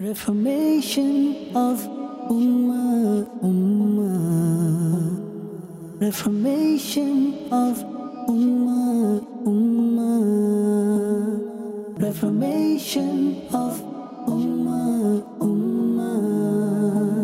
Reformation of Ummah, Ummah. Reformation of Ummah, Ummah. Reformation of Ummah, Ummah.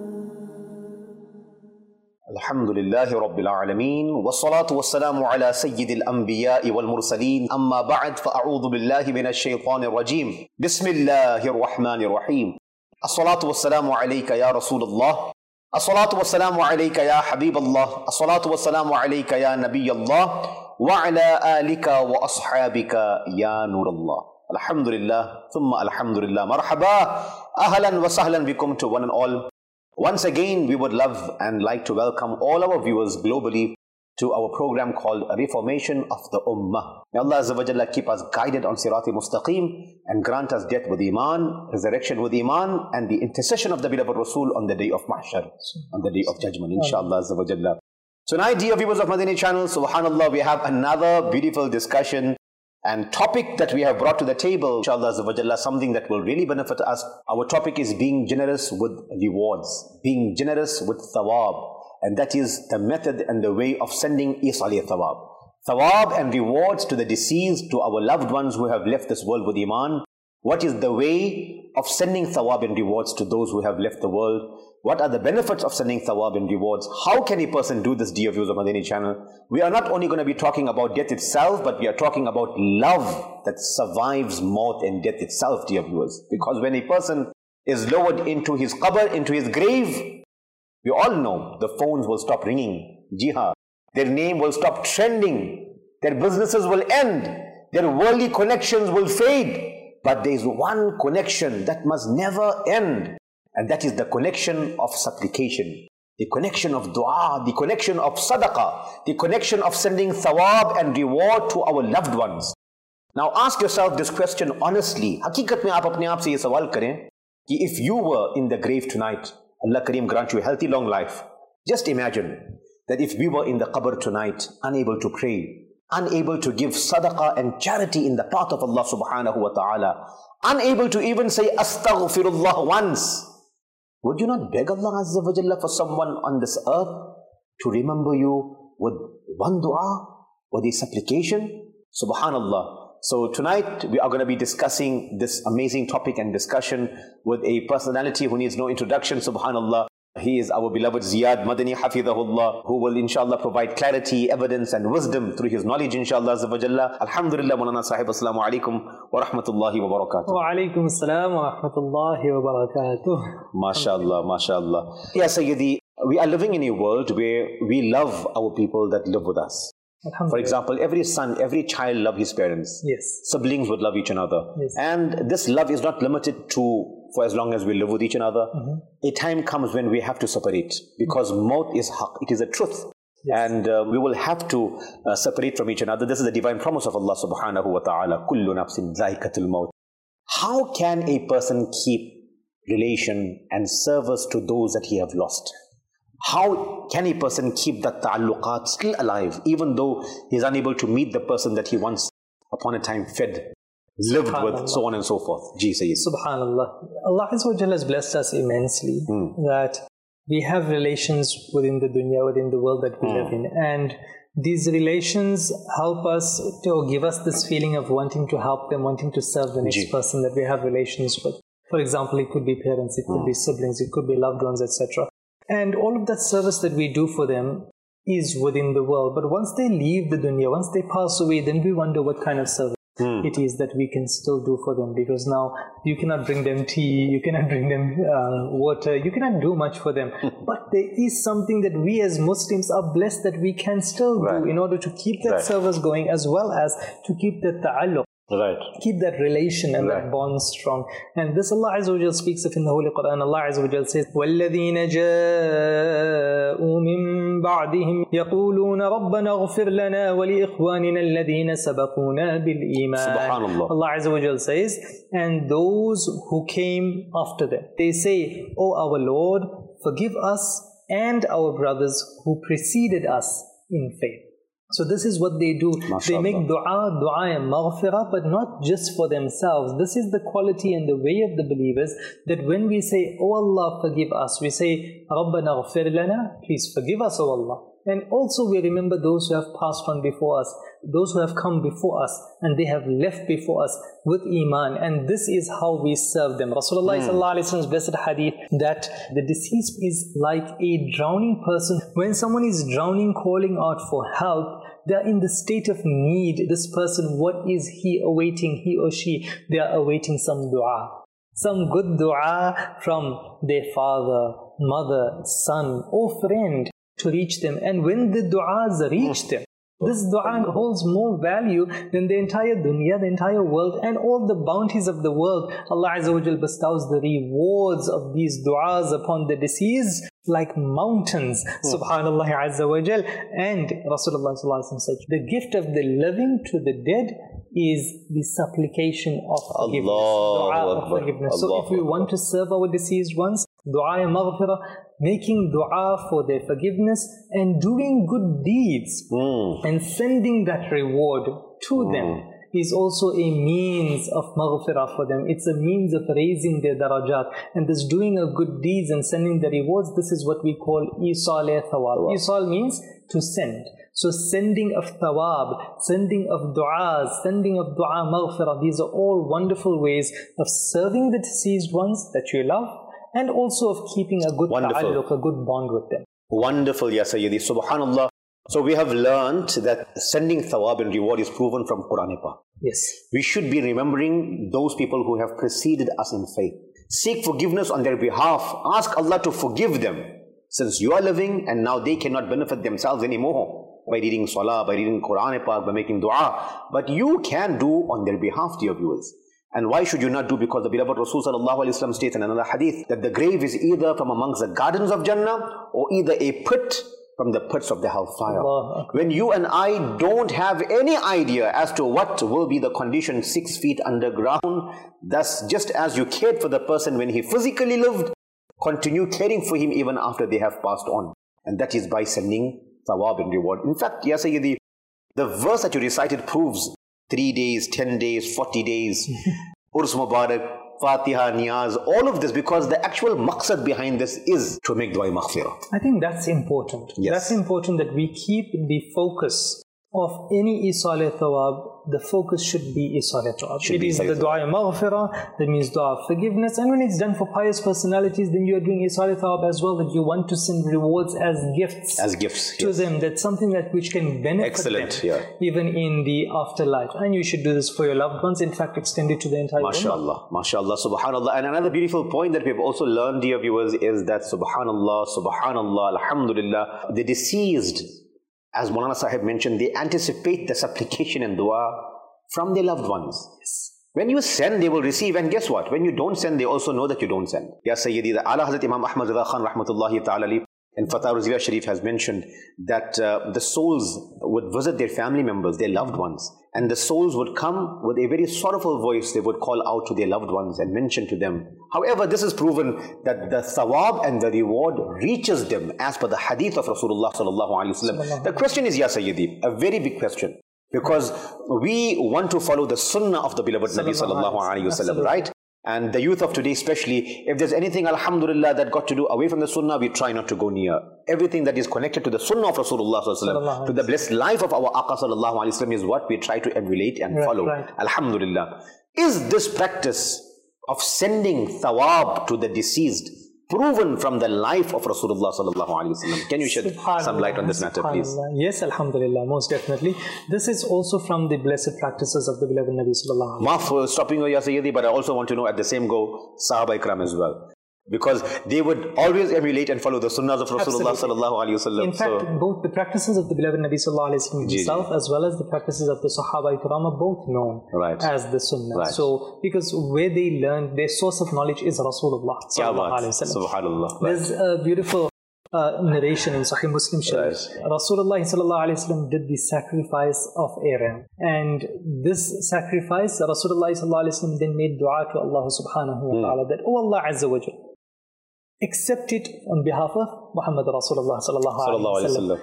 Alhamdulillahi Rabbil Alameen. Wassalatu wassalamu ala Sayyidil Anbiya'i wal Mursaleen. Amma ba'd, fa'a'udhu billahi minash shaytanir rajim. Bismillahir Rahmanir Rahim. As-salatu wassalamu alayka ya Rasulullah. As-salatu wassalamu alayka ya Habiballah. As-salatu wassalamu alayka ya Nabiyallah. Wa ala alika wa ashabika ya Nurallah. Alhamdulillah, thumma alhamdulillah. Marhaba, ahlan wa sahlan bikum to one and all. Once again, we would love and like to welcome all our viewers globally to our program called Reformation of the Ummah. May Allah Azza wa Jalla keep us guided on Sirati Mustaqim and grant us death with Iman, resurrection with Iman, and the intercession of the beloved Rasul on the day of Mahshar, on the day of judgment, inshallah Azza wa Jalla. So now, dear viewers of Madani channel, subhanallah, we have another beautiful discussion and topic that we have brought to the table, inshallah Azza wa Jalla, something that will really benefit us. Our topic is being generous with rewards, being generous with thawab, and that is the method and the way of sending isali thawab. Thawab and rewards to the deceased, to our loved ones who have left this world with Iman. What is the way of sending thawab and rewards to those who have left the world? What are the benefits of sending thawab and rewards? How can a person do this, dear viewers of Madani channel? We are not only going to be talking about death itself, but we are talking about love that survives maut and death itself, dear viewers. Because when a person is lowered into his qabr, into his grave, we all know the phones will stop ringing. Jihad. Their name will stop trending. Their businesses will end. Their worldly connections will fade. But there is one connection that must never end. And that is the connection of supplication, the connection of dua, the connection of sadaqah, the connection of sending thawab and reward to our loved ones. Now ask yourself this question honestly. Hakikat mein aap apne aap se ye sawal kare ki if you were in the grave tonight, Allah Kareem grant you a healthy long life. Just imagine that if we were in the qabr tonight, unable to pray, unable to give sadaqah and charity in the path of Allah subhanahu wa ta'ala, unable to even say astaghfirullah once, would you not beg Allah Azza wa Jalla for someone on this earth to remember you with one dua, with a supplication? Subhanallah. So tonight we are going to be discussing this amazing topic and discussion with a personality who needs no introduction, subhanallah. He is our beloved Ziyad Madani Hafidhahullah, who will inshallah provide clarity, evidence and wisdom through his knowledge, inshallah Azza wa Jalla. Alhamdulillah, Maulana Sahib, assalamu alaikum wa rahmatullahi wa barakatuh. Wa alaikum assalam wa rahmatullahi wa barakatuh. MashaAllah, MashaAllah. Yeah, Sayyidi, we are living in a world where we love our people that live with us. For example, every son, every child love his parents. Yes. Siblings would love each other. Yes. And this love is not limited to for as long as we live with each other. A time comes when we have to separate because maut is haq, it is a truth. Yes. And we will have to separate from each other. This is the divine promise of Allah subhanahu wa ta'ala. Kullu nafsin zaikatul maut. How can a person keep relation and service to those that he have lost? How can a person keep that ta'alluqat still alive, even though he is unable to meet the person that he once upon a time fed, lived with, so on and so forth? Ji Sayyid. Subhanallah. Allah Azza wa Jalla has blessed us immensely that we have relations within the dunya, within the world that we live in. And these relations help us to give us this feeling of wanting to help them, wanting to serve the next person that we have relations with. For example, it could be parents, it could be siblings, it could be loved ones, etc. And all of that service that we do for them is within the world. But once they leave the dunya, once they pass away, then we wonder what kind of service it is that we can still do for them. Because now you cannot bring them tea, you cannot bring them water, you cannot do much for them. But there is something that we as Muslims are blessed that we can still do in order to keep that service going, as well as to keep the ta'alluq. Keep that relation and that bond strong. And this Allah Azza wa Jal speaks of in the Holy Quran. Allah Azza wa Jal says, وَالَّذِينَ جَاءُوا مِن بَعْدِهِمْ يَقُولُونَ رَبَّنَا اغْفِرْ لَنَا وَلِإِخْوَانِنَا الَّذِينَ سَبَقُونَا بِالْإِيمَانِ. Subhanallah. Allah Azza wa Jal says, and those who came after them, they say, O our Lord, forgive us and our brothers who preceded us in faith. So this is what they do. They make dua and maghfirah, but not just for themselves. This is the quality and the way of the believers, that when we say, "Oh Allah, forgive us," we say, "Rabbana ghfir lana," please forgive us, O Allah. And also we remember those who have passed on before us, those who have come before us, and they have left before us with Iman. And this is how we serve them. Rasulullah sallallahu alaihi wasallam's blessed hadith, that the deceased is like a drowning person. When someone is drowning, calling out for help, they are in the state of need. This person, what is he awaiting, he or she? They are awaiting some dua. Some good dua from their father, mother, son, or friend to reach them. And when the du'as reach them, this dua holds more value than the entire dunya, the entire world, and all the bounties of the world. Allah Azza wa Jal bestows the rewards of these du'as upon the deceased like mountains. Subhanallah Azza wa Jal. And Rasulullah sallallahu alaihi wasallam said, the gift of the living to the dead is the supplication of forgiveness. Dua of forgiveness. So if we want to serve our deceased ones, dua and maghfirah, making dua for their forgiveness and doing good deeds and sending that reward to them is also a means of maghfirah for them. It's a means of raising their darajat. And this doing of good deeds and sending the rewards, this is what we call isal-e-thawab. Isal means to send. So sending of thawab, sending of du'as, sending of dua maghfirah, these are all wonderful ways of serving the deceased ones that you love, and also of keeping a good ta'alluq, a good bond with them. Wonderful, Ya Sayyidi. Subhanallah. So we have learned that sending thawab and reward is proven from Quran Pak. Yes. We should be remembering those people who have preceded us in faith. Seek forgiveness on their behalf. Ask Allah to forgive them, since you are living and now they cannot benefit themselves anymore by reading salah, by reading Quran Pak, by making dua. But you can do on their behalf, dear viewers. And why should you not do? Because the beloved Rasul sallallahu alaihi wasallam states in another hadith that the grave is either from amongst the gardens of Jannah or either a pit from the pits of the hellfire. When you and I don't have any idea as to what will be the condition 6 feet underground, thus just as you cared for the person when he physically lived, continue caring for him even after they have passed on. And that is by sending thawab and reward. In fact, Ya Sayyidi, the verse that you recited proves 3 days, 10 days, 40 days, Urs Mubarak, Fatiha, Niyaz, all of this, because the actual maqsad behind this is to make dua maghfirah. I think that's important. Yes. That's important that we keep the focus of any isal-e-thawab. The focus should be isal-e-thawab. It is the dua maghfirah, that means dua of forgiveness. And when it's done for pious personalities, then you are doing isal-e-thawab as well, that you want to send rewards as gifts. As gifts, to them. That's something that which can benefit them, even in the afterlife. And you should do this for your loved ones. In fact, extend it to the entire MashaAllah, MashaAllah, Subhanallah. And another beautiful point that we've also learned, dear viewers, is that Subhanallah, Subhanallah, Alhamdulillah, the deceased, as Maulana Sahib mentioned, they anticipate the supplication and dua from their loved ones. Yes. When you send, they will receive. And guess what? When you don't send, they also know that you don't send. Ya Sayyidi, the Ala Hazrat Imam Ahmad Rida Khan Rahmatullahi Ta'ala and Fatah Rizviya Sharif has mentioned that the souls would visit their family members, their loved ones. And the souls would come with a very sorrowful voice. They would call out to their loved ones and mention to them. However, this is proven that the thawab and the reward reaches them as per the hadith of Rasulullah sallallahu alaihi wasallam. The question is, Ya Sayyidi, a very big question. Because we want to follow the sunnah of the beloved Nabi sallallahu alaihi wasallam, right? And the youth of today especially, if there's anything, alhamdulillah, that got to do away from the sunnah, we try not to go near. Everything that is connected to the sunnah of Rasulullah sallallahu alaihi wasallam, to the blessed life of our Aqa sallallahu alaihi wasallam, is what we try to emulate and follow. Right. Alhamdulillah. Is this practice of sending thawab to the deceased proven from the life of Rasulullah sallallahu alaihi wasallam? Can you shed some light on this matter, please? Yes, alhamdulillah, most definitely. This is also from the blessed practices of the beloved Nabi sallallahu alaihi wasallam. Maaf for stopping you, Ya Sayyidi, but I also want to know at the same go, Sahaba Ikram as well. Because they would always emulate and follow the sunnahs of Rasulullah sallallahu alaihi wasallam. In fact, both the practices of the beloved Nabi sallallahu alaihi wasallam himself, as well as the practices of the Sahaba Ikram, are both known as the sunnah. Right. So, because where they learned, their source of knowledge is Rasulullah sallallahu alaihi wasallam. Subhanallah. There's a beautiful narration in Sahih Muslim Sharif. Rasulullah sallallahu alaihi wasallam did the sacrifice of a ram, and this sacrifice, Rasulullah sallallahu alaihi wasallam then made dua to Allah subhanahu wa ta'ala that, oh Allah Azza wa Jal, accept it on behalf of Muhammad Rasulullah sallallahu alaihi wasallam,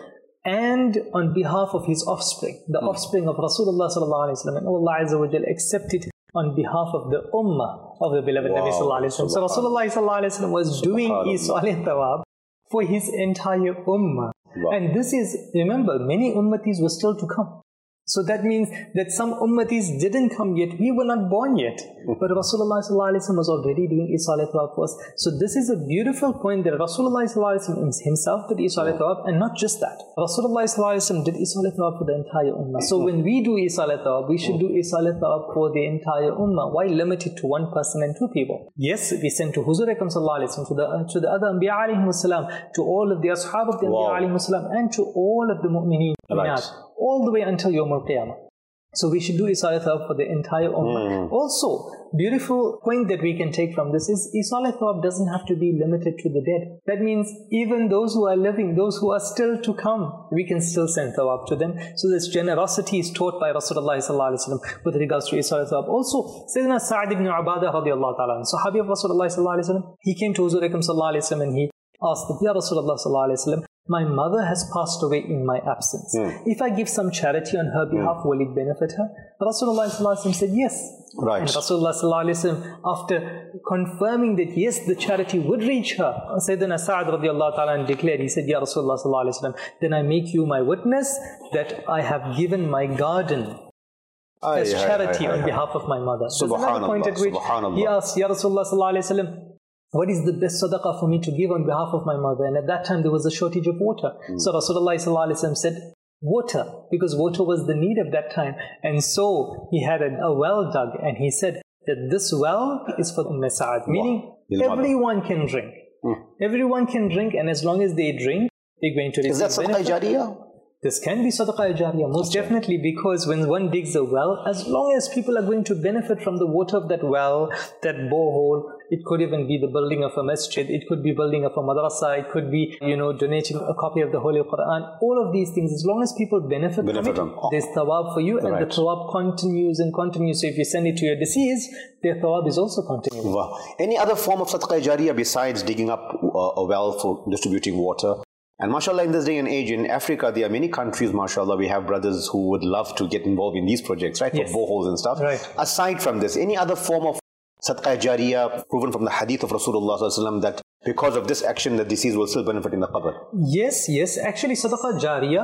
and on behalf of his offspring, the offspring of Rasulullah sallallahu alaihi wasallam, and Allah Azza wa Jalla accepted on behalf of the ummah of the beloved Nabi sallallahu alaihi wasallam. So Rasulullah sallallahu alaihi wasallam was doing Isal Thawab for his entire ummah. And this is, remember, many ummatis were still to come. So that means that some ummatis didn't come yet. We were not born yet. But Rasulullah was already doing Isal Thawab for us. So this is a beautiful point that Rasulullah himself did Isal Thawab, and not just that. Rasulullah did Isal Thawab for the entire ummah. So when we do Isal Thawab, we should do Isal Thawab for the entire ummah. Why limit it to one person and two people? Yes, we sent to Huzur Akram sallallahu alaihi wasallam, to the other Anbiya alayhimu salam, to all of the ashab of the Anbiya alayhimu salam, and to all of the mu'mineen. All the way until Yawm al-Qiyamah. So we should do Isal Thawab for the entire ummah. Also, beautiful point that we can take from this is Isal Thawab doesn't have to be limited to the dead. That means even those who are living, those who are still to come, we can still send Thawab to them. So this generosity is taught by Rasulullah sallallahu alaihi wasallam with regards to Isal Thawab. Also, Sayyidina Sa'ad ibn Ubadah radiyallahu ta'ala, Sahabi of Rasulullah sallallahu alaihi wasallam, he came to Huzur Akram sallallahu alaihi wasallam and he asked, Ya Rasulullah sallallahu alaihi wasallam, my mother has passed away in my absence. If I give some charity on her behalf, will it benefit her? Rasulullah said yes. Right. And Rasulullah, after confirming that yes, the charity would reach her, Sayyidina Sa'ad radiallahu ta'ala declared, he said, Ya Rasulullah, then I make you my witness that I have given my garden as charity on behalf of my mother. There's another point at which he asked, Ya Rasulullah, what is the best sadaqah for me to give on behalf of my mother? And at that time there was a shortage of water. So Rasulullah said, water, because water was the need of that time. And so he had a well dug, and he said that this well is for Umm Sa'ad, meaning everyone can drink. Everyone can drink, and as long as they drink, they're going to receive benefit. Is that sadaqah jariyah? This can be sadaqah jariyah, most definitely, because when one digs a well, as long as people are going to benefit from the water of that well, that borehole, it could even be the building of a masjid, it could be building of a madrasa, it could be, donating a copy of the Holy Quran, all of these things, as long as people benefit from it, there's thawab for you, and the thawab continues and continues. So if you send it to your deceased, their thawab is also continuing. Wow. Any other form of sadaqah jariyah besides digging up a well for distributing water? And mashallah, in this day and age in Africa, there are many countries, mashallah, we have brothers who would love to get involved in these projects, right? Yes. For boreholes and stuff. Right. Aside from this, any other form of sadaqah jariyah proven from the hadith of Rasulullah sallallahu alaihi wasallam that because of this action, the deceased will still benefit in the qabr? Yes. Actually, sadaqah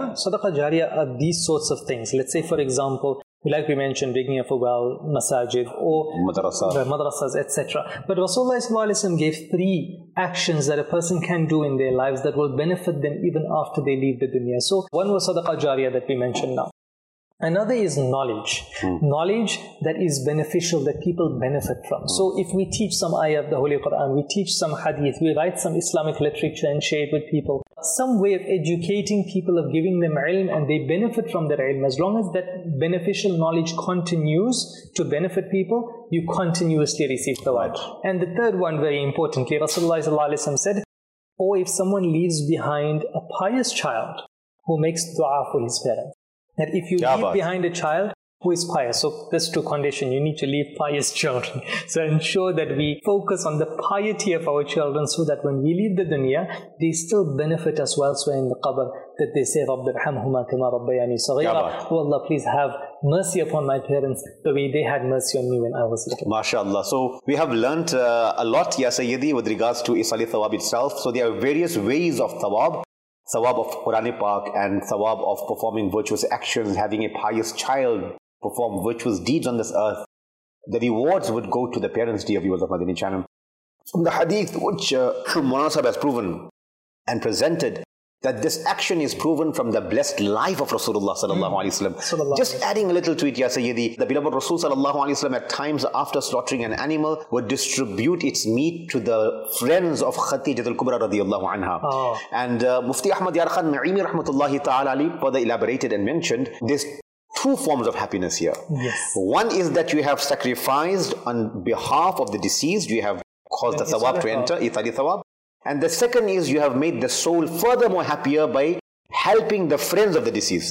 jariyah are these sorts of things. Let's say, for example, like we mentioned, digging of a well, masajid, or madrasas, etc. But Rasulullah gave 3 actions that a person can do in their lives that will benefit them even after they leave the dunya. So one was sadaqah jariyah that we mentioned now. Another is knowledge. Knowledge that is beneficial, that people benefit from. So if we teach some ayah of the Holy Quran, we teach some hadith, we write some Islamic literature and share it with people, some way of educating people, of giving them ilm, and they benefit from that ilm. As long as that beneficial knowledge continues to benefit people, you continuously receive thawab. And the third one, very importantly, Rasulullah said, or if someone leaves behind a pious child who makes dua for his parents. That if you leave behind a child who is pious, so there's 2 conditions, you need to leave pious children. So ensure that we focus on the piety of our children, so that when we leave the dunya, they still benefit us whilst we're in the qabr, that they say, Rabbi irhamhuma kama rabbayani saghira. Oh Allah, please have mercy upon my parents the way they had mercy on me when I was little. MashaAllah. So we have learnt a lot, Ya Sayyidi, with regards to Isal Thawab itself. So there are various ways of thawab. Thawab of Quran Pak and thawab of performing virtuous actions, having a pious child perform virtuous deeds on this earth. The rewards would go to the parents, dear viewers of Madani channel. From the hadith which Munasab has proven and presented, that this action is proven from the blessed life of Rasulullah sallallahu alaihi wasallam. Just adding a little to it, Ya Sayyidi, the beloved Rasul sallallahu alaihi wasallam at times after slaughtering an animal would distribute its meat to the friends of Khadijah al-Kubra radiyallahu anha. And Mufti Ahmad Yar Khan Naimi rahmatullahi ta'ala ali further elaborated and mentioned there's 2 forms of happiness here. Yes. One is that you have sacrificed on behalf of the deceased, you have caused the thawab to enter, Ithali thawab. And the second is you have made the soul furthermore happier by helping the friends of the deceased.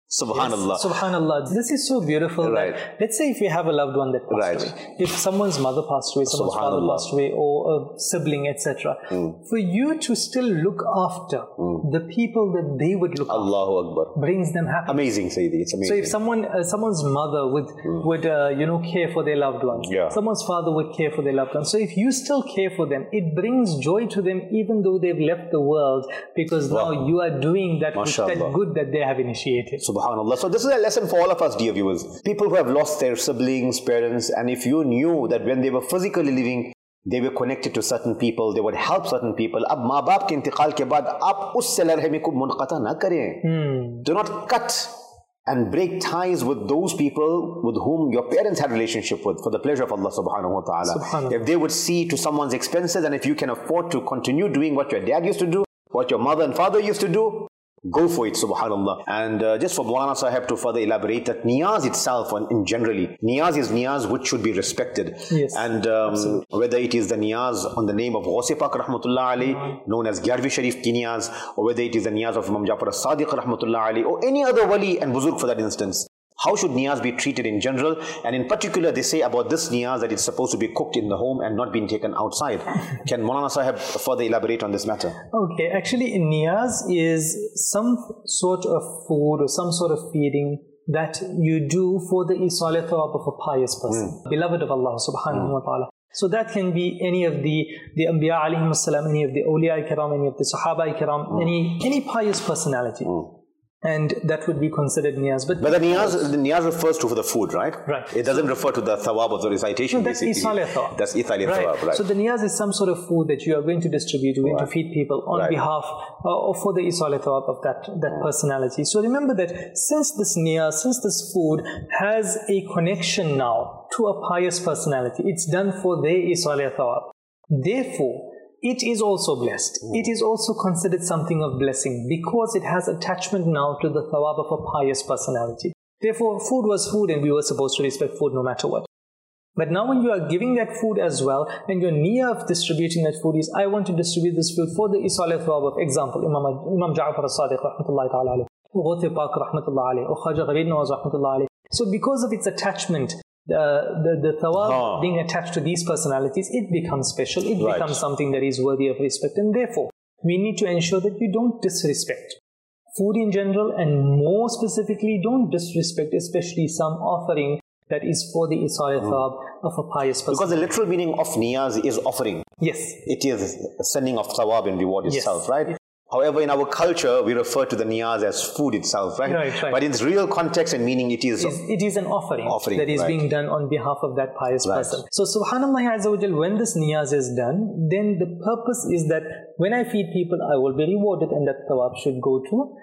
Subhanallah. Yes, Subhanallah. This is so beautiful. Right. That, let's say if you have a loved one that passed away, if someone's mother passed away, someone's father passed away, or a sibling, etc., for you to still look after the people that they would look Allahu after Akbar. brings them happiness. Amazing, Sayyidi. It's amazing. So if someone's mother would care for their loved ones, someone's father would care for their loved ones. So if you still care for them, it brings joy to them even though they've left the world, because now you are doing that good that they have initiated. Subhanallah. So this is a lesson for all of us, dear viewers. People who have lost their siblings, parents, and if you knew that when they were physically living, they were connected to certain people, they would help certain people. अब माँ बाप के इंतकाल के बाद आप उस सिला रहमी को मुनक़ता ना करें. Do not cut and break ties with those people with whom your parents had relationship with, for the pleasure of Allah subhanahu wa ta'ala. If they would see to someone's expenses, and if you can afford to continue doing what your dad used to do, what your mother and father used to do, go for it, subhanallah. And just for Maulana Sahib to further elaborate that niyaz itself, in generally, niyaz is niyaz which should be respected. Yes, and whether it is the niyaz on the name of Ghaus Pak rahmatullah alayhi, known as Gyarvi Sharif ki niyaz, or whether it is the niyaz of Imam Jafar as-Sadiq rahmatullah alayhi, or any other wali and buzurg for that instance. How should niyaz be treated in general? And in particular, they say about this niyaz that it's supposed to be cooked in the home and not being taken outside. Can Maulana Sahib further elaborate on this matter? Okay, actually niyaz is some sort of food or some sort of feeding that you do for the isal thawab of a pious person, beloved of Allah subhanahu wa ta'ala. So that can be any of the Anbiya alayhim as-salam, any of the awliya kiram, any of the sahaba kiram, any pious personality. And that would be considered niyaz. But the niyaz refers to for the food, right? Right. It doesn't refer to the thawab of the recitation. No, that's isal thawab. That's isal thawab, right. So the niyaz is some sort of food that you are going to distribute, you're going to feed people on behalf or for the isal thawab of that personality. So remember that since this niyaz, since this food has a connection now to a pious personality, it's done for their isal thawab. Therefore, it is also blessed. It is also considered something of blessing because it has attachment now to the thawab of a pious personality. Therefore, food was food and we were supposed to respect food no matter what. But now when you are giving that food as well, and your niyyah of distributing that food is, I want to distribute this food for the isal thawab of, example, Imam Ja'far as-Sadiq rahmatullahi ta'ala alayhi, Ghaus Pak rahmatullahi alayhi, or Khaja Gharib Nawaz rahmatullahi alayhi. So because of its attachment, the thawab being attached to these personalities, it becomes special, it becomes something that is worthy of respect, and therefore we need to ensure that we don't disrespect food in general, and more specifically don't disrespect especially some offering that is for the isal thawab of a pious person. Because the literal meaning of niyaz is offering. Yes. It is sending of thawab and reward itself, right? However, in our culture, we refer to the niyaz as food itself, right? Right. But in its real context and meaning, it is an offering that is being done on behalf of that pious person. So, subhanallah azza wa jal, when this niyaz is done, then the purpose is that when I feed people, I will be rewarded, and that thawab should go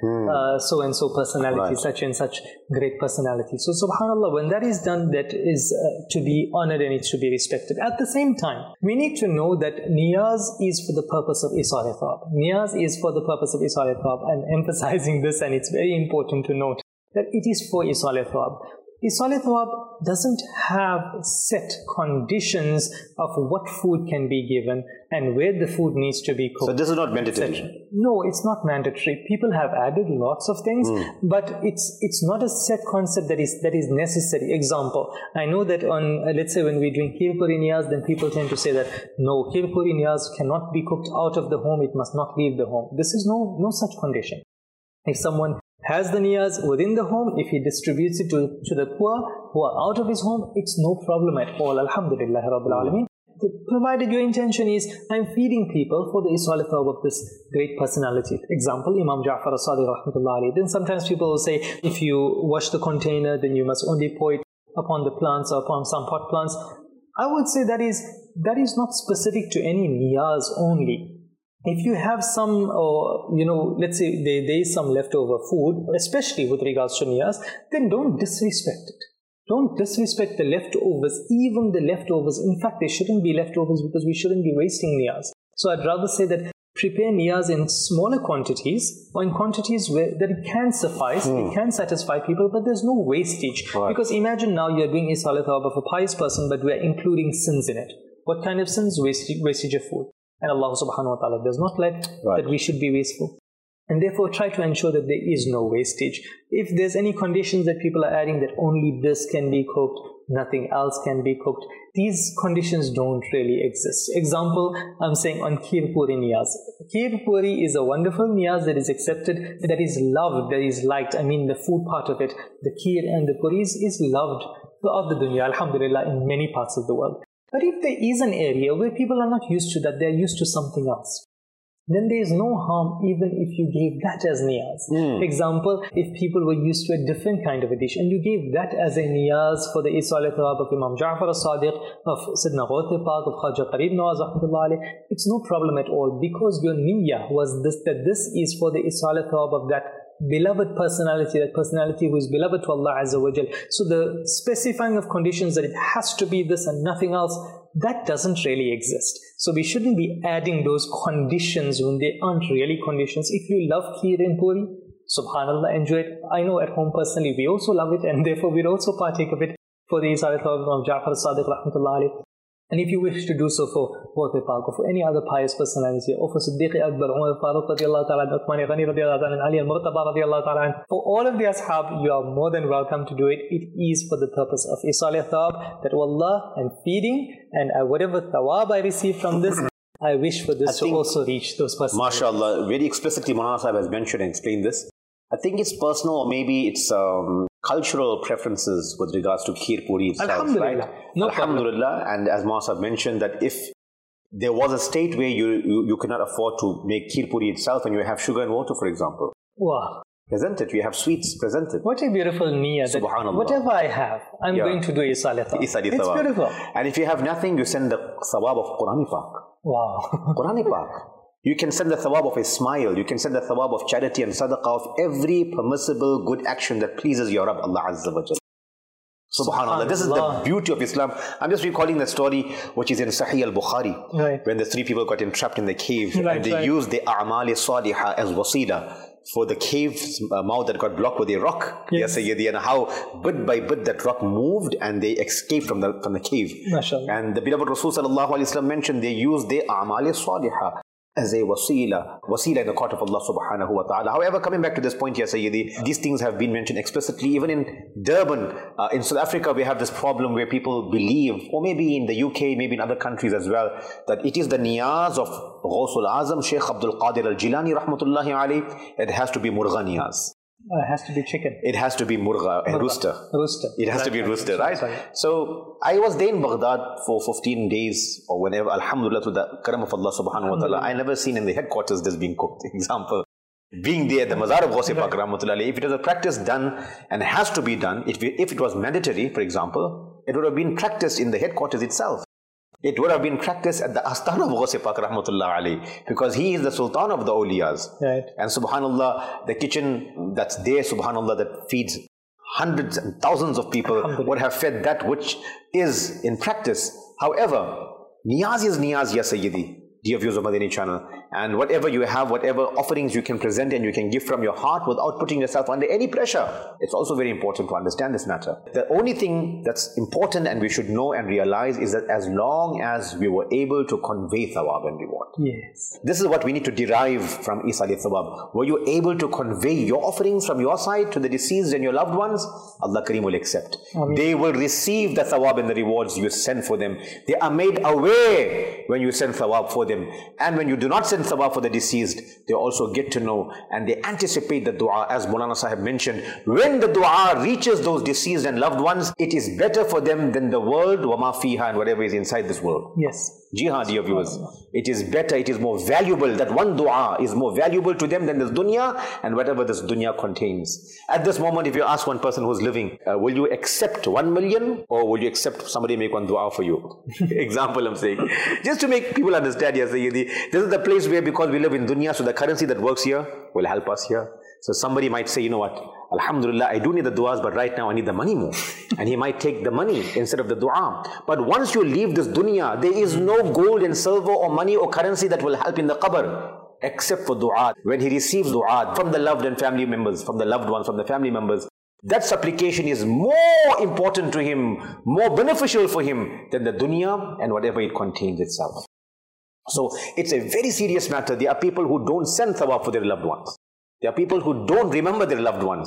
to so-and-so personality, such and such great personality. So, subhanallah, when that is done, that is to be honored and it should be respected. At the same time, we need to know that niyaz is for the purpose of isal thawab. Niyaz is for the purpose of isal thawab. I'm emphasizing this, and it's very important to note that it is for isal thawab. Isal thawab doesn't have set conditions of what food can be given and where the food needs to be cooked. So this is not mandatory? No, it's not mandatory. People have added lots of things, but it's not a set concept that is necessary. Example, I know that on, let's say when we're doing Kheer Puri Niyaz, then people tend to say that, no, Kheer Puri Niyaz cannot be cooked out of the home, it must not leave the home. This is no such condition. If someone has the niyaz within the home, if he distributes it to the poor who are out of his home, it's no problem at all. Alhamdulillah Rabbil Alameen. Provided your intention is, I'm feeding people for the isal thawab of this great personality. Example, Imam Ja'far as-Sadiq rahmatullahi alayhi. Then sometimes people will say, if you wash the container, then you must only pour it upon the plants or upon some pot plants. I would say that is not specific to any niyaz only. If you have some, let's say there is some leftover food, especially with regards to niyaz, then don't disrespect it. Don't disrespect the leftovers, even the leftovers. In fact, there shouldn't be leftovers because we shouldn't be wasting niyaz. So I'd rather say that prepare niyaz in smaller quantities, or in quantities that it can suffice, it can satisfy people, but there's no wastage. Because imagine now you're doing isal thawab of a pious person, but we're including sins in it. What kind of sins? Wastage of food. And Allah subhanahu wa ta'ala does not like that we should be wasteful. And therefore, try to ensure that there is no wastage. If there's any conditions that people are adding that only this can be cooked, nothing else can be cooked, these conditions don't really exist. Example, I'm saying on Kheer Puri Niyaz. Kheer Puri is a wonderful niyaz that is accepted, that is loved, that is liked. I mean, the food part of it, the kheer and the puris is loved throughout the dunya, alhamdulillah, in many parts of the world. But if there is an area where people are not used to that, they're used to something else, then there is no harm even if you gave that as niyaz. Example, if people were used to a different kind of a dish and you gave that as a niyaz for the Isal al-Thawab of Imam Ja'far al-Sadiq, of Sidna Ghawthi Pak, of Khaja Qareeb Nawaz rahmatullah alayh, it's no problem at all, because your niyyah was this, that this is for the Isal al-Thawab of that beloved personality, that personality who is beloved to Allah Azza wa Jal. So the specifying of conditions that it has to be this and nothing else, that doesn't really exist. So we shouldn't be adding those conditions when they aren't really conditions. If you love kheer and puri, subhanallah, enjoy it. I know at home personally we also love it, and therefore we'll also partake of it for the Isal of Ja'far al-Sadiq rahmatullah alayh. And if you wish to do so for Ghawthi Pak or for any other pious personality, or for Siddiq Akbar, Umar Farooq radiallahu ta'ala, Uthman Ghani radiallahu ta'ala, Ali al-Murtaba radiallahu ta'ala, for all of the ashab, you are more than welcome to do it. It is for the purpose of Isal al-Thawab, that wallah, I'm feeding, and whatever thawab I receive from this, I wish for this to also reach those personalities. MashaAllah, very explicitly Maulana Sahib has mentioned and explained this. I think it's personal, or maybe it's cultural preferences with regards to Kheer Puri itself. Alhamdulillah. Right? No Alhamdulillah. problem. And as Maulana Sahib mentioned, that if there was a state where you cannot afford to make Kheer Puri itself and you have sugar and water, for example. Wow. Present it. You have sweets, present it. What a beautiful niyyah. Subhanallah. Whatever I have, I'm going to do Isal al-Thawab. It's It's beautiful. And if you have nothing, you send the thawab of Qur'ani Pak. Wow. Qur'ani Pak. You can send the thawab of a smile. You can send the thawab of charity and sadaqah, of every permissible good action that pleases your Rabb, Allah Azza wa Jal. Subhanallah. This is the beauty of Islam. I'm just recalling the story which is in Sahih al-Bukhari. Right. When the three people got entrapped in the cave, Right, and they used the a'mal salihah as wasila for the cave's mouth that got blocked with a rock. Yes, Sayyidi, and how bit by bit that rock moved and they escaped from the cave. MashaAllah. And the beloved Rasul sallallahu alaihi wasallam mentioned they used the a'mal salihah as a wasila in the court of Allah subhanahu wa ta'ala. However, coming back to this point here, Sayyidi, these things have been mentioned explicitly. Even in Durban, in South Africa, we have this problem where people believe, or maybe in the UK, maybe in other countries as well, that it is the niyaz of Ghawsul Azam, Sheikh Abdul Qadir al-Jilani rahmatullahi alayhi, it has to be murgha niyaz. It has to be chicken. It has to be murgha, a rooster. Rooster. It has to be rooster, right? So I was there in Baghdad for 15 days or whenever, alhamdulillah, to the karam of Allah subhanahu wa ta'ala. I never seen in the headquarters this being cooked. Example, being there at the Mazar of Ghawthi Pak rahmatullah alayhi, if it was a practice done and has to be done, if it was mandatory, for example, it would have been practiced in the headquarters itself. It would have been practiced at the Astana of Ghawthi Pak rahmatullah alayhi, because he is the Sultan of the awliyas. Right. And subhanallah, the kitchen that's there, subhanallah, that feeds hundreds and thousands of people would have fed that which is in practice. However, niyaz is niyaz, ya Sayyidi, dear viewers of Madani channel. And whatever you have, whatever offerings you can present and you can give from your heart without putting yourself under any pressure. It's also very important to understand this matter. The only thing that's important and we should know and realize is that as long as we were able to convey thawab and reward. Yes. This is what we need to derive from Isal al-Thawab. Were you able to convey your offerings from your side to the deceased and your loved ones? Allah Kareem will accept. Ameen. They will receive the thawab and the rewards you send for them. They are made aware when you send thawab for them. And when you do not send thawab for the deceased, they also get to know and they anticipate the dua. As Maulana Sahib mentioned, when the dua reaches those deceased and loved ones, it is better for them than the world, wa ma fiha, and whatever is inside this world. Yes. Jihad, dear viewers. It is better, it is more valuable. That one dua is more valuable to them than this dunya and whatever this dunya contains. At this moment, if you ask one person who's living, will you accept 1 million or will you accept somebody make one dua for you? Example I'm saying. Just to make people understand, yes, this is the place where, because we live in dunya, so the currency that works here will help us here. So somebody might say, you know what, alhamdulillah, I do need the du'as, but right now I need the money more. And he might take the money instead of the du'a. But once you leave this dunya, there is no gold and silver or money or currency that will help in the qabr, except for du'a. When he receives du'a from the loved and family members, from the loved ones, from the family members, that supplication is more important to him, more beneficial for him than the dunya and whatever it contains itself. So it's a very serious matter. There are people who don't send thawab for their loved ones. There are people who don't remember their loved ones.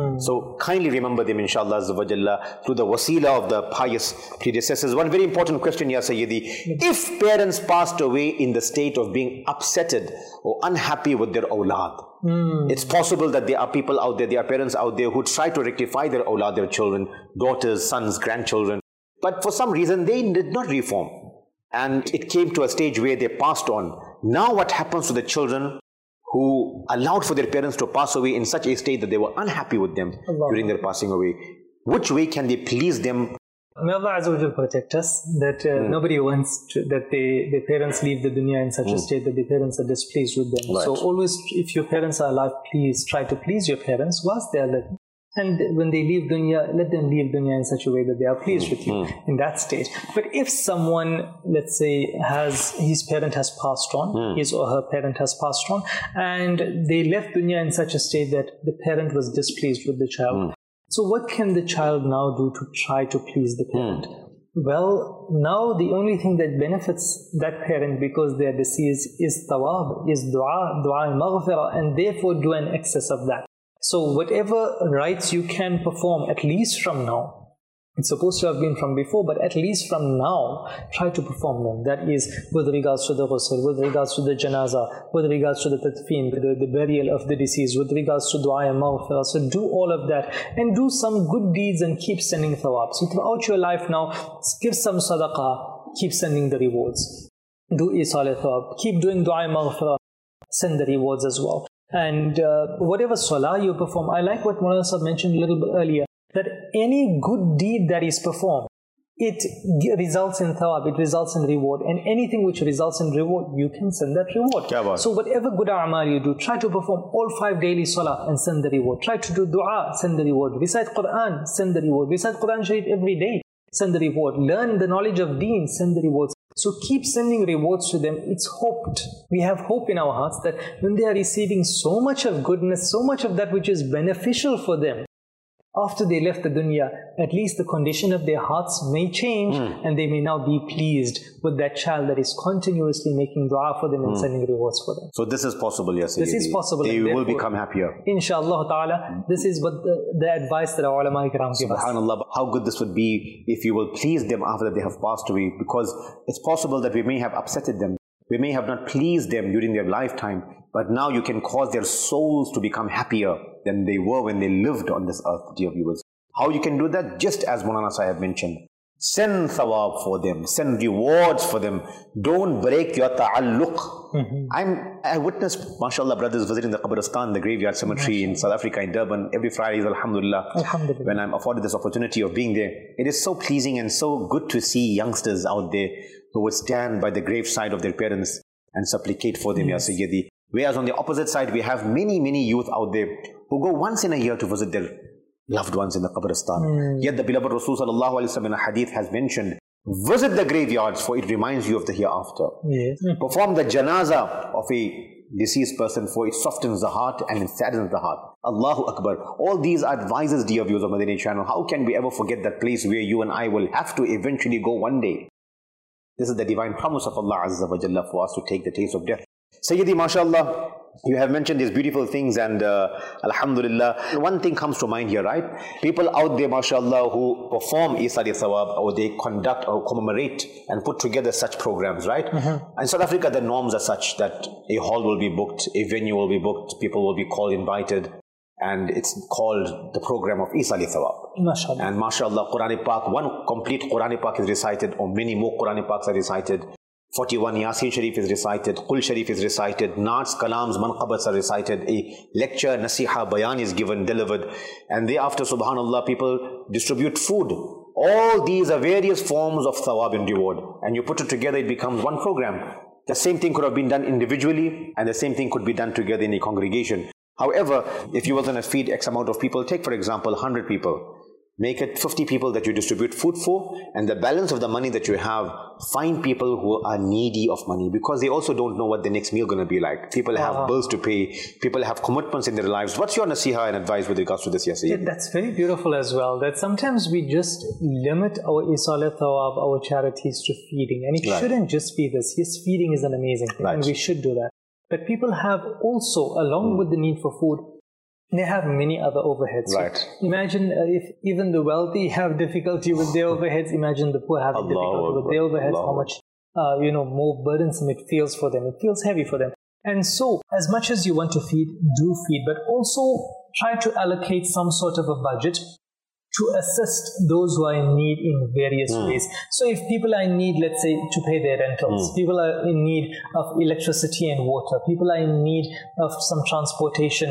So kindly remember them, inshallah, azza wa jalla, through the wasila of the pious predecessors. One very important question, Ya Sayyidi. If parents passed away in the state of being upsetted or unhappy with their awlad, it's possible that there are people out there, there are parents out there who try to rectify their awlad, their children, daughters, sons, grandchildren. But for some reason, they did not reform. And it came to a stage where they passed on. Now what happens to the children who allowed for their parents to pass away in such a state that they were unhappy with them during their passing away? Which way can they please them? May Allah Azza wa Jal protect us, that nobody wants that their parents leave the dunya in such a state that the parents are displeased with them. Right. So always, if your parents are alive, please try to please your parents whilst they are living. And when they leave dunya, let them leave dunya in such a way that they are pleased with you in that stage. But if someone, let's say, his parent has passed on, his or her parent has passed on, and they left dunya in such a state that the parent was displeased with the child. So what can the child now do to try to please the parent? Well, now the only thing that benefits that parent because they are deceased is tawab, is dua al-maghfirah, and therefore do an excess of that. So whatever rites you can perform, at least from now, it's supposed to have been from before, but at least from now, try to perform them. That is with regards to the ghusl, with regards to the janaza, with regards to the tadfeen, the burial of the deceased, with regards to dua and maghfirah. So do all of that and do some good deeds and keep sending thawab. So throughout your life now, give some sadaqah, keep sending the rewards. Do isal thawab, keep doing dua and maghfirah, send the rewards as well. And whatever salah you perform, I like what Maulana Sahib mentioned a little bit earlier, that any good deed that is performed, it results in thawab, it results in reward, and anything which results in reward, you can send that reward. So whatever good a'mal you do, try to perform all 5 daily salah and send the reward. Try to do dua, send the reward. Recite Quran, send the reward. Recite Quran Sharif every day, send the reward. Learn the knowledge of deen, send the rewards. So keep sending rewards to them. It's hoped. We have hope in our hearts that when they are receiving so much of goodness, so much of that which is beneficial for them, after they left the dunya, at least the condition of their hearts may change and they may now be pleased with that child that is continuously making dua for them and sending rewards for them. So this is possible, yes. This is possible. They will become happier. Inshallah ta'ala, this is what the advice that our ulama ikram give us. SubhanAllah, how good this would be if you will please them after they have passed away, because it's possible that we may have upsetted them. We may have not pleased them during their lifetime, but now you can cause their souls to become happier than they were when they lived on this earth, dear viewers. How you can do that? Just as Maulana Sahib mentioned. Send thawab for them. Send rewards for them. Don't break your ta'alluq. I witnessed, mashallah, brothers visiting the Qabristan, the graveyard cemetery in South Africa, in Durban, every Friday, alhamdulillah. When I'm afforded this opportunity of being there. It is so pleasing and so good to see youngsters out there who would stand by the graveside of their parents and supplicate for them, Ya Sayyidi. Whereas on the opposite side, we have many youth out there who go once in a year to visit their loved ones in the Qabristan. Yet the beloved Rasul sallallahu alaihi wasallam in a hadith has mentioned, visit the graveyards for it reminds you of the hereafter. Perform the janaza of a deceased person for it softens the heart and it saddens the heart. Allahu Akbar. All these advices, dear viewers of Madani channel, how can we ever forget that place where you and I will have to eventually go one day? This is the divine promise of Allah Azza wa Jalla for us to take the taste of death. Sayyidi, mashallah, you have mentioned these beautiful things and alhamdulillah, one thing comes to mind here, right? People out there, mashallah, who perform Isali Thawab or they conduct or commemorate and put together such programs, right? In South Africa, the norms are such that a hall will be booked, a venue will be booked, people will be called, invited, and it's called the program of Isali Thawab. Mashallah. And mashallah, Quran Pak, one complete Quran Pak is recited, or many more Quran Paks are recited. 41 Yasin Sharif is recited, Qul Sharif is recited, Naats, Kalams, Manqabats are recited, a lecture, Nasiha, Bayan is given, delivered, and thereafter, subhanallah, people distribute food. All these are various forms of thawab and reward, and you put it together, it becomes one program. The same thing could have been done individually, and the same thing could be done together in a congregation. However, if you were going to feed X amount of people, take for example 100 people. Make it 50 people that you distribute food for, and the balance of the money that you have, find people who are needy of money, because they also don't know what the next meal going to be like. People have bills to pay, people have commitments in their lives. What's your nasiha and advice with regards to this, Yasir? Yeah, that's very beautiful as well, that sometimes we just limit our Isal Thawab, our charities to feeding, and it shouldn't just be this. Yes, feeding is an amazing thing, and we should do that. But people have also, along with the need for food, they have many other overheads. Right. So imagine if even the wealthy have difficulty with their overheads, imagine the poor having difficulty with their overheads, how much more burdensome it feels for them. It feels heavy for them. And so, as much as you want to feed, do feed, but also try to allocate some sort of a budget to assist those who are in need in various ways. So if people are in need, let's say, to pay their rentals, people are in need of electricity and water, people are in need of some transportation,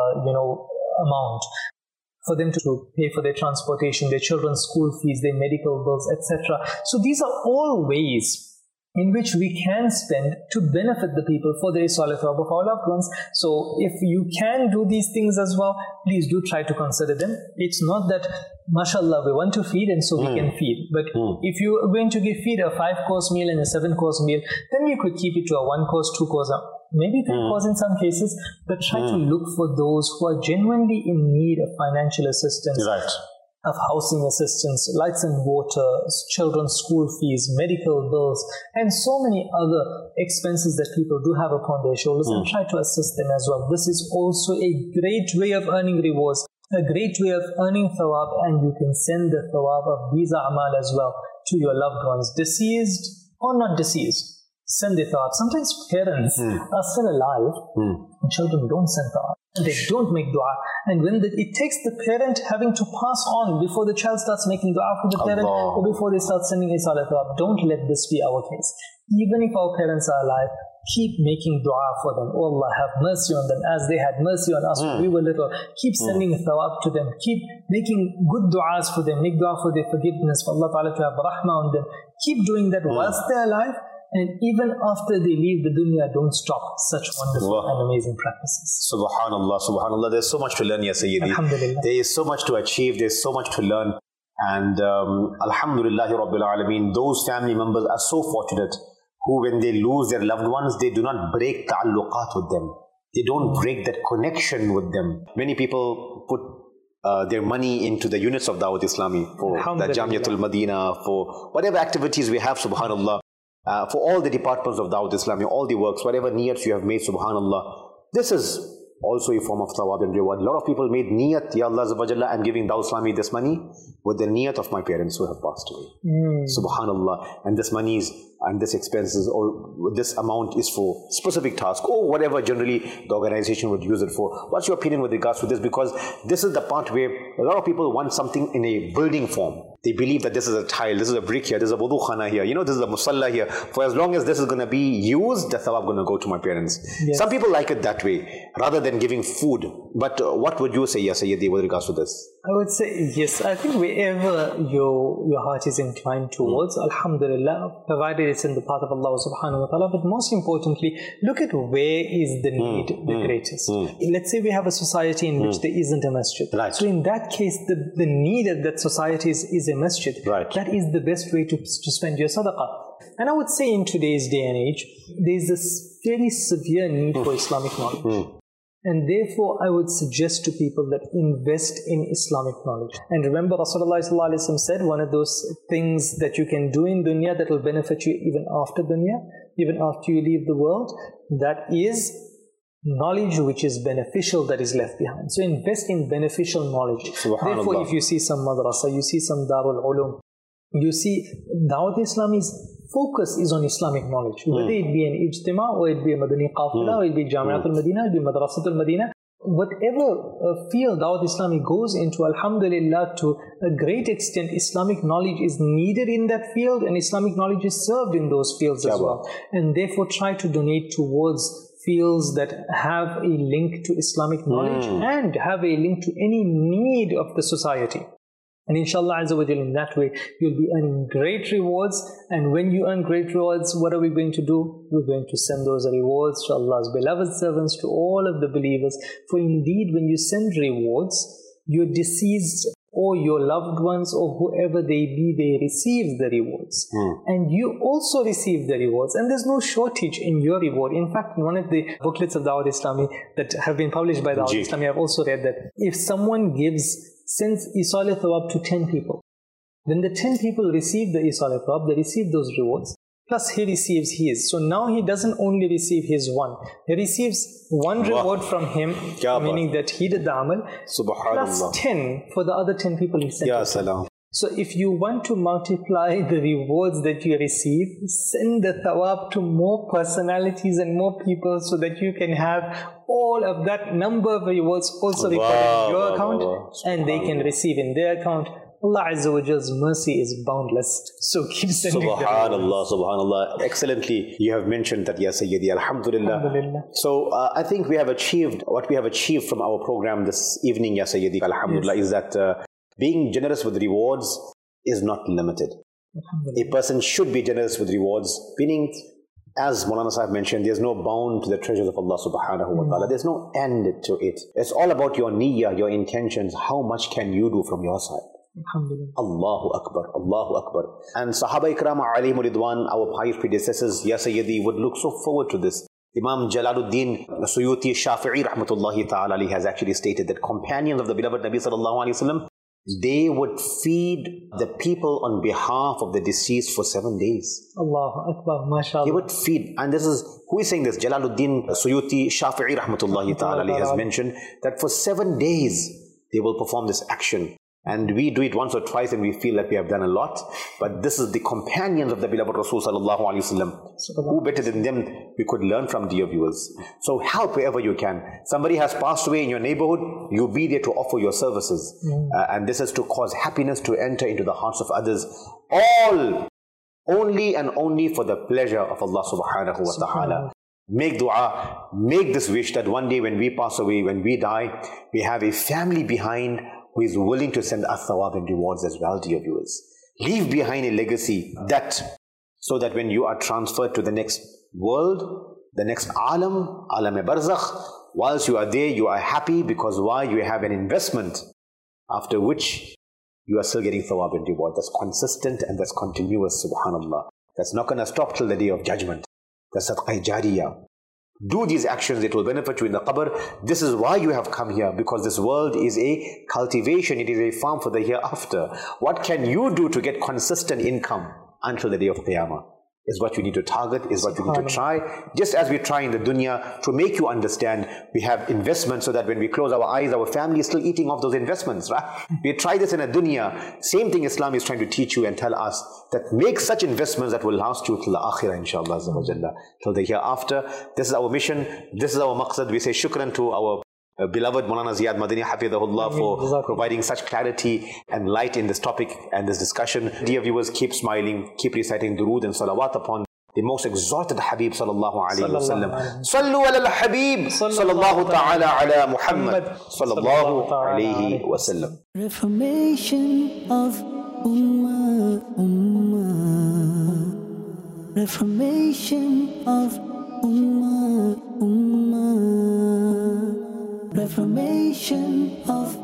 amount, for them to pay for their transportation, their children's school fees, their medical bills, etc. So these are all ways in which we can spend to benefit the people for the Isal Thawab of our loved ones. So if you can do these things as well, please do try to consider them. It's not that, mashallah, we want to feed and so we can feed. But if you are going to feed a 5-course meal and a 7-course meal, then you could keep it to a 1-course, 2-course, maybe 3-course in some cases, but try to look for those who are genuinely in need of financial assistance. Right. Of housing assistance, lights and water, children's school fees, medical bills, and so many other expenses that people do have upon their shoulders, and try to assist them as well. This is also a great way of earning rewards, a great way of earning thawab, and you can send the thawab of these a'mal as well to your loved ones, deceased or not deceased. Send the thawab. Sometimes parents are still alive and children don't send thawab. They don't make dua. And when it takes the parent having to pass on before the child starts making dua for the parent, or before they start sending Isal Thawab. Don't let this be our case. Even if our parents are alive, keep making dua for them. Oh Allah, have mercy on them as they had mercy on us when we were little. Keep sending thawab to them. Keep making good duas for them. Make dua for their forgiveness, for Allah Ta'ala to have rahmah on them. Keep doing that whilst they're alive. And even after they leave the dunya, don't stop such wonderful and amazing practices. Subhanallah, subhanallah. There's so much to learn, Ya Sayyidi. Alhamdulillah. There is so much to achieve. There's so much to learn. And Alhamdulillah Rabbil Alameen, those family members are so fortunate who, when they lose their loved ones, they do not break ta'alluqat with them. They don't break that connection with them. Many people put their money into the units of Dawat Islami, for the Jamiatul Madina, for whatever activities we have, subhanallah. For all the departments of Dawat Islami, all the works, whatever niyats you have made, subhanallah, this is also a form of thawab and reward. A lot of people made niyat, Ya Allah Azza wa Jalla, I'm giving Dawat Islami this money with the niyat of my parents who have passed away. Subhanallah. And this money is, and this expenses, or this amount is for specific task, or whatever generally the organization would use it for. What's your opinion with regards to this? Because this is the part where a lot of people want something in a building form. They believe that this is a tile, this is a brick here, this is a wudu khana here, this is a musalla here. For as long as this is going to be used, the thawab going to go to my parents. Yes. Some people like it that way, rather than giving food. But what would you say, Ya Sayyidi, with regards to this? I would say, yes, I think wherever your heart is inclined towards, alhamdulillah, provided it's in the path of Allah subhanahu wa ta'ala, but most importantly, look at where is the need the greatest. Let's say we have a society in which there isn't a masjid. Right. So in that case, the need of that society is a masjid. Right. That is the best way to spend your sadaqah. And I would say in today's day and age, there's this very severe need for Islamic knowledge. And therefore, I would suggest to people that invest in Islamic knowledge. And remember, Rasulullah said, one of those things that you can do in dunya that will benefit you even after dunya, even after you leave the world, that is knowledge which is beneficial that is left behind. So invest in beneficial knowledge. Therefore, if you see some madrasa, you see some Darul Ulum, you see Dawat Islami's focus is on Islamic knowledge. Whether it be an ijtima, or it be a Madani Qafila, or it be Jamiatul Madina, it be Madrasatul Madina, whatever field Dawat Islami goes into, alhamdulillah, to a great extent, Islamic knowledge is needed in that field, and Islamic knowledge is served in those fields as well. And therefore, try to donate towards fields that have a link to Islamic knowledge and have a link to any need of the society. And inshallah Azza wa Jal, in that way, you'll be earning great rewards. And when you earn great rewards, what are we going to do? We're going to send those rewards to Allah's beloved servants, to all of the believers. For indeed, when you send rewards, your deceased or your loved ones or whoever they be, they receive the rewards. And you also receive the rewards. And there's no shortage in your reward. In fact, in one of the booklets of Dawat Islami that have been published by Dawat Islami, I've also read that if someone sends Isal Thawab to 10 people, then the 10 people receive the Isal Thawab, they receive those rewards. plus he receives his. So now he doesn't only receive his one, he receives one reward from him, meaning that he did the amal, plus 10 for the other 10 people he sent. Ya salam. So if you want to multiply the rewards that you receive, send the thawab to more personalities and more people so that you can have all of that number of rewards also recorded in your account and they can receive in their account. Allah Azza wa Jall's mercy is boundless. So keep sending Subhanallah, Subhanallah. Excellently, you have mentioned that, Ya Sayyidi, Alhamdulillah. Alhamdulillah. So I think we have achieved, what we have achieved from our program this evening, Ya Sayyidi, Alhamdulillah, is that being generous with rewards is not limited. A person should be generous with rewards, meaning, as Maulana Sahib mentioned, there's no bound to the treasures of Allah subhanahu wa ta'ala. There's no end to it. It's all about your niyyah, your intentions. How much can you do from your side? Allahu Akbar, Allahu Akbar. And Sahaba Ikram alayhim ridwan, our pious predecessors, Ya Sayyidi, would look so forward to this. Imam Jalaluddin Suyuti Shafi'i rahmatullahi ta'ala alayhi has actually stated that companions of the beloved Nabi sallallahu alayhi wa sallam, they would feed the people on behalf of the deceased for 7 days. Allahu Akbar, mashallah. They would feed. And this is, who is saying this? Jalaluddin Suyuti Shafi'i rahmatullahi ta'ala alayhi has mentioned that for 7 days they will perform this action. And we do it once or twice and we feel like we have done a lot. But this is the companions of the beloved Rasul sallallahu alayhi wasallam. Who better than them we could learn from, dear viewers? So help wherever you can. Somebody has passed away in your neighborhood, you be there to offer your services. And this is to cause happiness to enter into the hearts of others. All only and only for the pleasure of Allah subhanahu wa ta'ala. Make dua, make this wish that one day when we pass away, when we die, we have a family behind who is willing to send us thawab and rewards as well, dear viewers. Leave behind a legacy so that when you are transferred to the next world, the next alam-e-barzakh, whilst you are there, you are happy because why? You have an investment after which you are still getting thawab and reward. That's consistent and that's continuous, subhanallah. That's not going to stop till the day of judgment. That's sadaqah jariyah. Do these actions, it will benefit you in the qabr. This is why you have come here, because this world is a cultivation, it is a farm for the hereafter. What can you do to get consistent income until the day of Qiyamah? Is what you need to target, is what you need to try. Just as we try in the dunya to make you understand, we have investments so that when we close our eyes, our family is still eating off those investments, right? We try this in a dunya. Same thing Islam is trying to teach you and tell us, that make such investments that will last you till the akhirah, inshallah, till the hereafter. This is our mission, this is our maqsad. We say shukran to our beloved Maulana Ziyad Madani Hafidhahullah for providing such clarity and light in this topic and this discussion. Dear viewers, keep smiling, keep reciting durood and salawat upon the most exalted Habib sallallahu alayhi wa sallam. Sallu ala al-Habib sallallahu ta'ala ala Muhammad sallallahu alayhi wa sallam. Reformation of Ummah, Ummah. Reformation of Ummah, Ummah. Reformation of